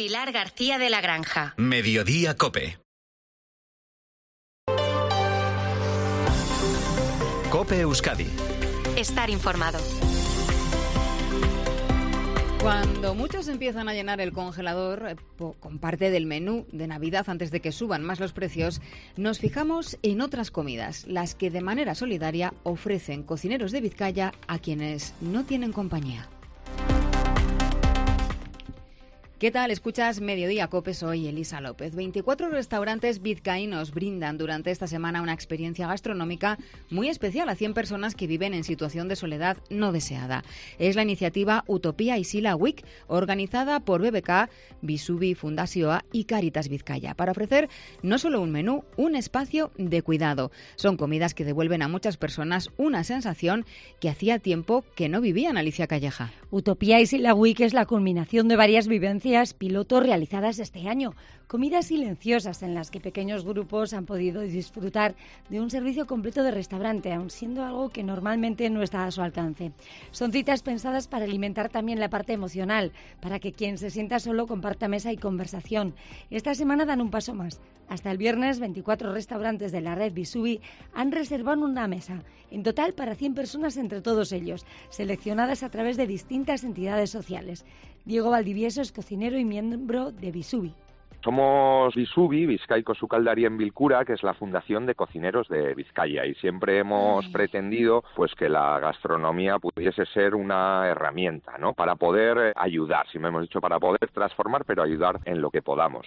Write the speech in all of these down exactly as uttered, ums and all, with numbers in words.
Pilar García de la Granja. Mediodía COPE. COPE Euskadi. Estar informado. Cuando muchos empiezan a llenar el congelador eh, con parte del menú de Navidad antes de que suban más los precios, nos fijamos en otras comidas, las que de manera solidaria ofrecen cocineros de Vizcaya a quienes no tienen compañía. ¿Qué tal? Escuchas Mediodía COPE, soy Elisa López. veinticuatro restaurantes vizcaínos brindan durante esta semana una experiencia gastronómica muy especial a cien personas que viven en situación de soledad no deseada. Es la iniciativa Utopía Isila Week, organizada por B B K, Bisubi Fundazioa y Caritas Vizcaya, para ofrecer no solo un menú, un espacio de cuidado. Son comidas que devuelven a muchas personas una sensación que hacía tiempo que no vivían. Alicia Calleja. Utopía Isila Week es la culminación de varias vivencias piloto realizadas este año, comidas silenciosas en las que pequeños grupos han podido disfrutar de un servicio completo de restaurante, aun siendo algo que normalmente no está a su alcance. Son citas pensadas para alimentar también la parte emocional, para que quien se sienta solo comparta mesa y conversación. Esta semana dan un paso más. Hasta el viernes, veinticuatro restaurantes de la red Bisubi han reservado una mesa, en total para cien personas entre todos ellos, seleccionadas a través de distintas entidades sociales. Diego Valdivieso es cocinero y miembro de Bisubi. Somos Bisubi, Bizkaiko Sukaldarien Bilkura, que es la fundación de cocineros de Vizcaya, y siempre hemos Ay. pretendido pues que la gastronomía pudiese ser una herramienta, ¿no?, para poder ayudar, si me hemos dicho, para poder transformar, pero ayudar en lo que podamos.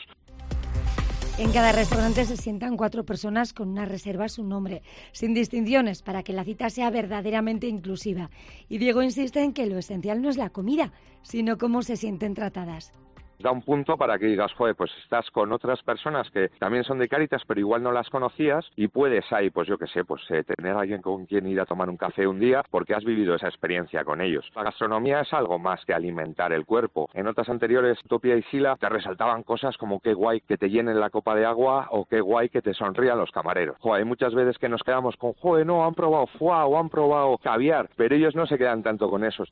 En cada restaurante se sientan cuatro personas con una reserva a su nombre, sin distinciones, para que la cita sea verdaderamente inclusiva. Y Diego insiste en que lo esencial no es la comida, sino cómo se sienten tratadas. Da un punto para que digas, joder, pues estás con otras personas que también son de Cáritas, pero igual no las conocías, y puedes ahí, pues yo qué sé, pues eh, tener a alguien con quien ir a tomar un café un día porque has vivido esa experiencia con ellos. La gastronomía es algo más que alimentar el cuerpo. En otras anteriores, Utopía y Sila, te resaltaban cosas como qué guay que te llenen la copa de agua o qué guay que te sonrían los camareros. Joder, hay muchas veces que nos quedamos con, joder, no, han probado foie o han probado caviar, pero ellos no se quedan tanto con esos.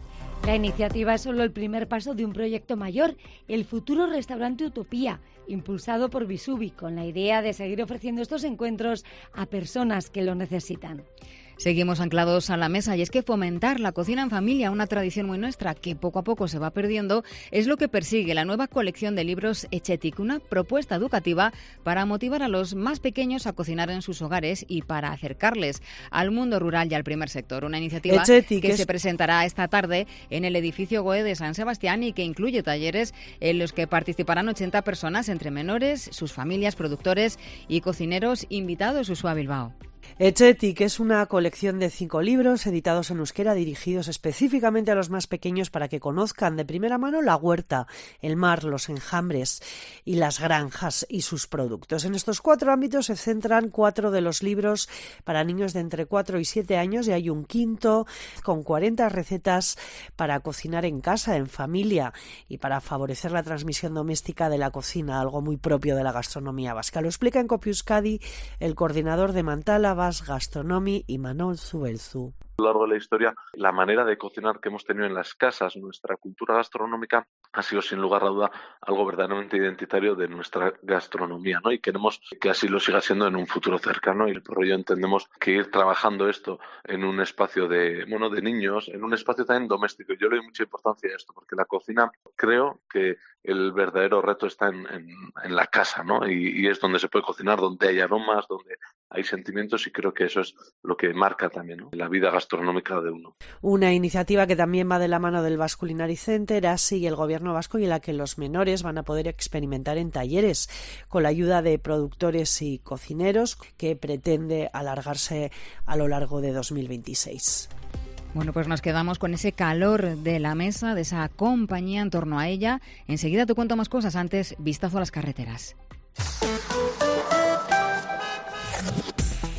La iniciativa es solo el primer paso de un proyecto mayor, el futuro restaurante Utopía, impulsado por Bisubi, con la idea de seguir ofreciendo estos encuentros a personas que lo necesitan. Seguimos anclados a la mesa, y es que fomentar la cocina en familia, una tradición muy nuestra que poco a poco se va perdiendo, es lo que persigue la nueva colección de libros Etxetik, una propuesta educativa para motivar a los más pequeños a cocinar en sus hogares y para acercarles al mundo rural y al primer sector. Una iniciativa Etxetik que es... se presentará esta tarde en el edificio Goe de San Sebastián y que incluye talleres en los que participarán ochenta personas, entre menores, sus familias, productores y cocineros invitados. Usua Bilbao. Etxetik es una colección de cinco libros editados en euskera dirigidos específicamente a los más pequeños para que conozcan de primera mano la huerta, el mar, los enjambres y las granjas y sus productos. En estos cuatro ámbitos se centran cuatro de los libros para niños de entre cuatro y siete años, y hay un quinto con cuarenta recetas para cocinar en casa, en familia, y para favorecer la transmisión doméstica de la cocina, algo muy propio de la gastronomía vasca. Lo explica en COPE Euskadi el coordinador de Mantala Bas Gastronomy, Imanol Zubelzu. A lo largo de la historia, la manera de cocinar que hemos tenido en las casas, nuestra cultura gastronómica, ha sido sin lugar a duda algo verdaderamente identitario de nuestra gastronomía, ¿no? Y queremos que así lo siga siendo en un futuro cercano, y por ello entendemos que ir trabajando esto en un espacio de, bueno, de niños, en un espacio también doméstico. Yo le doy mucha importancia a esto, porque la cocina, creo que el verdadero reto está en, en, en la casa, ¿no? Y, y es donde se puede cocinar, donde hay aromas, donde hay sentimientos, y creo que eso es lo que marca también, ¿no?, la vida gastronómica de uno. Una iniciativa que también va de la mano del Basque Culinary Center, ASI y el Gobierno vasco, y en la que los menores van a poder experimentar en talleres con la ayuda de productores y cocineros, que pretende alargarse a lo largo de dos mil veintiséis. Bueno, pues nos quedamos con ese calor de la mesa, de esa compañía en torno a ella. Enseguida te cuento más cosas. Antes, vistazo a las carreteras.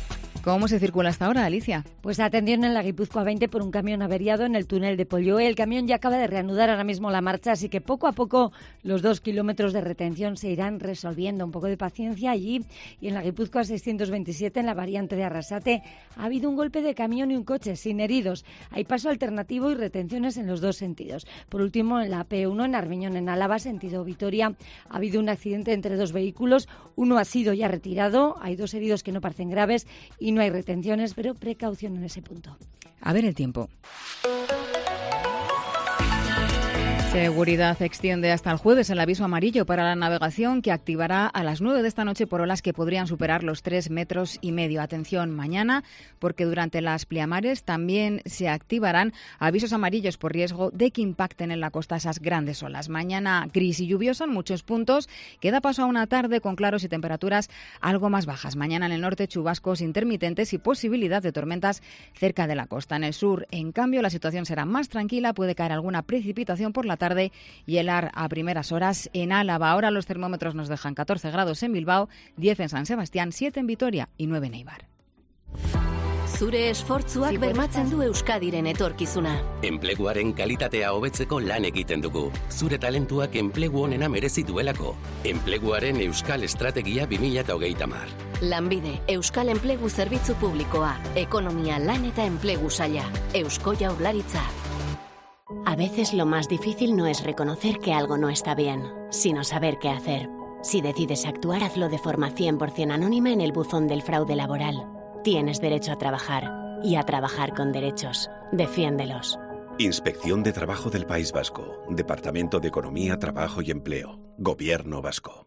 ¿Cómo se circula hasta ahora, Alicia? Pues atención en la Guipúzcoa veinte por un camión averiado en el túnel de Pollue. El camión ya acaba de reanudar ahora mismo la marcha, así que poco a poco los dos kilómetros de retención se irán resolviendo. Un poco de paciencia allí. Y en la Guipúzcoa seiscientos veintisiete, en la variante de Arrasate, ha habido un golpe de camión y un coche sin heridos. Hay paso alternativo y retenciones en los dos sentidos. Por último, en la P uno, en Armiñón, en Álava, sentido Vitoria, ha habido un accidente entre dos vehículos. Uno ha sido ya retirado. Hay dos heridos que no parecen graves y no hay retenciones, pero precaución en ese punto. A ver el tiempo. Seguridad extiende hasta el jueves el aviso amarillo para la navegación, que activará a las nueve de esta noche por olas que podrían superar los tres metros y medio. Atención mañana, porque durante las pleamares también se activarán avisos amarillos por riesgo de que impacten en la costa esas grandes olas. Mañana gris y lluvioso en muchos puntos. Queda paso a una tarde con claros y temperaturas algo más bajas. Mañana en el norte chubascos intermitentes y posibilidad de tormentas cerca de la costa. En el sur, en cambio, la situación será más tranquila. Puede caer alguna precipitación por la tarde tarde y helar a primeras horas en Álava. Ahora los termómetros nos dejan catorce grados en Bilbao, diez en San Sebastián, siete en Vitoria y nueve en Eibar. Zure esfortzuak bermatzen du Euskadiren etorkizuna. Enpleguaren kalitatea hobetzeko lan egiten dugu. Zure talentuak enplegu onena merezi duelako. Enpleguaren Euskal Estrategia bi mila hogeita hamar. Lanbide, Euskal Enplegu Zerbitzu Publikoa, Ekonomia, Lan eta Enplegu Saila, Eusko Jaurlaritza. A veces lo más difícil no es reconocer que algo no está bien, sino saber qué hacer. Si decides actuar, hazlo de forma cien por ciento anónima en el buzón del fraude laboral. Tienes derecho a trabajar y a trabajar con derechos. Defiéndelos. Inspección de Trabajo del País Vasco. Departamento de Economía, Trabajo y Empleo. Gobierno vasco.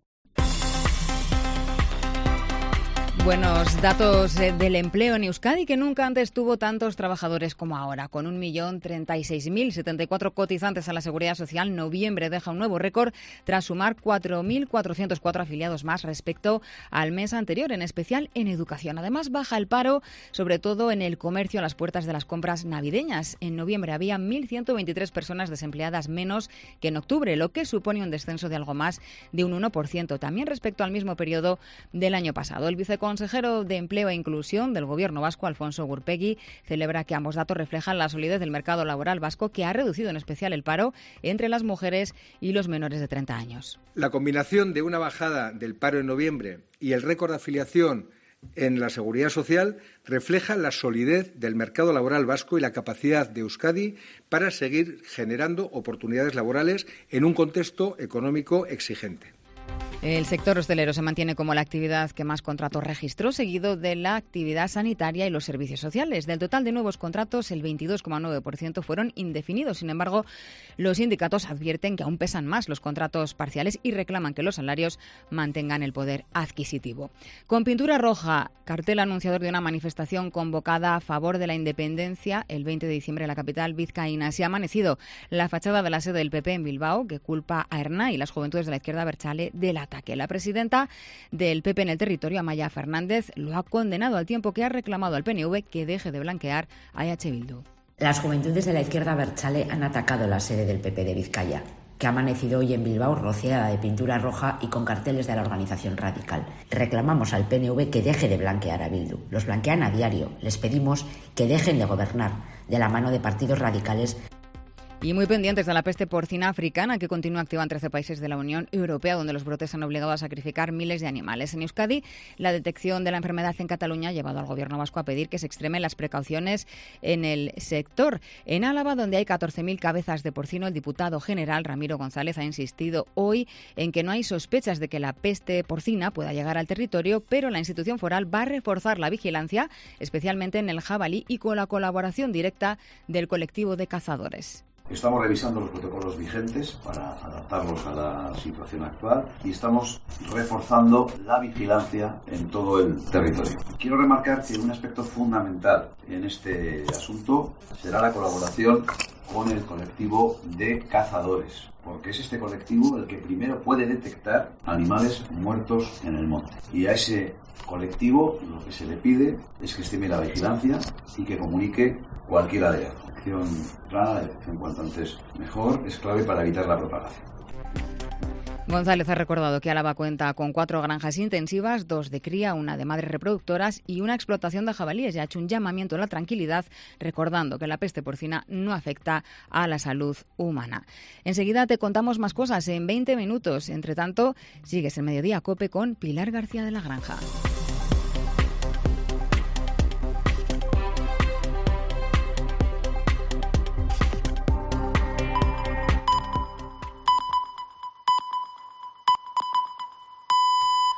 Buenos datos del empleo en Euskadi, que nunca antes tuvo tantos trabajadores como ahora. Con un millón treinta y seis mil setenta y cuatro cotizantes a la Seguridad Social, noviembre deja un nuevo récord tras sumar cuatro mil cuatrocientos cuatro afiliados más respecto al mes anterior, en especial en educación. Además, baja el paro, sobre todo en el comercio a las puertas de las compras navideñas. En noviembre había mil ciento veintitrés personas desempleadas menos que en octubre, lo que supone un descenso de algo más de un uno por ciento, también respecto al mismo periodo del año pasado. El viceconsejero consejero de Empleo e Inclusión del Gobierno vasco, Alfonso Gurpegui, celebra que ambos datos reflejan la solidez del mercado laboral vasco, que ha reducido en especial el paro entre las mujeres y los menores de treinta años. La combinación de una bajada del paro en noviembre y el récord de afiliación en la Seguridad Social refleja la solidez del mercado laboral vasco y la capacidad de Euskadi para seguir generando oportunidades laborales en un contexto económico exigente. El sector hostelero se mantiene como la actividad que más contratos registró, seguido de la actividad sanitaria y los servicios sociales. Del total de nuevos contratos, el veintidós coma nueve por ciento fueron indefinidos. Sin embargo, los sindicatos advierten que aún pesan más los contratos parciales y reclaman que los salarios mantengan el poder adquisitivo. Con pintura roja, cartel anunciador de una manifestación convocada a favor de la independencia el veinte de diciembre en la capital vizcaína. Se ha amanecido la fachada de la sede del P P en Bilbao, que culpa a Ernai y las juventudes de la izquierda abertzale del ataque. La presidenta del P P en el territorio, Amaia Fernández, lo ha condenado, al tiempo que ha reclamado al P N V que deje de blanquear a E H Bildu. Las juventudes de la izquierda abertzale han atacado la sede del P P de Vizcaya, que ha amanecido hoy en Bilbao rociada de pintura roja y con carteles de la organización radical. Reclamamos al P N V que deje de blanquear a Bildu. Los blanquean a diario. Les pedimos que dejen de gobernar de la mano de partidos radicales. Y muy pendientes de la peste porcina africana, que continúa activa en trece países de la Unión Europea, donde los brotes han obligado a sacrificar miles de animales. En Euskadi, la detección de la enfermedad en Cataluña ha llevado al Gobierno vasco a pedir que se extremen las precauciones en el sector. En Álava, donde hay catorce mil cabezas de porcino, el diputado general Ramiro González ha insistido hoy en que no hay sospechas de que la peste porcina pueda llegar al territorio, pero la institución foral va a reforzar la vigilancia, especialmente en el jabalí, y con la colaboración directa del colectivo de cazadores. Estamos revisando los protocolos vigentes para adaptarlos a la situación actual y estamos reforzando la vigilancia en todo el territorio. Quiero remarcar que un aspecto fundamental en este asunto será la colaboración con el colectivo de cazadores, porque es este colectivo el que primero puede detectar animales muertos en el monte. Y a ese colectivo lo que se le pide es que estime la vigilancia y que comunique cualquier hallazgo. La detección plana, la detección cuanto antes mejor, es clave para evitar la propagación. González ha recordado que Álava cuenta con cuatro granjas intensivas, dos de cría, una de madres reproductoras y una explotación de jabalíes, y ha hecho un llamamiento a la tranquilidad, recordando que la peste porcina no afecta a la salud humana. Enseguida te contamos más cosas en veinte minutos. Entre tanto, sigues el Mediodía COPE con Pilar García de la Granja.